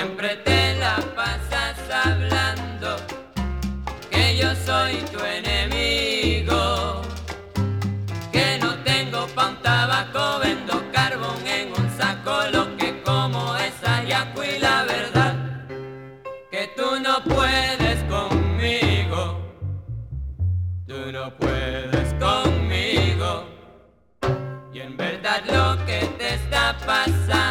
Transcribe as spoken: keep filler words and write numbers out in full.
Siempre te la pasas hablando que yo soy tu enemigo, que no tengo pa' un tabaco, vendo carbón en un saco, lo que como es ayaco y la verdad que tú no puedes conmigo, tú no puedes conmigo, y en verdad lo que te está pasando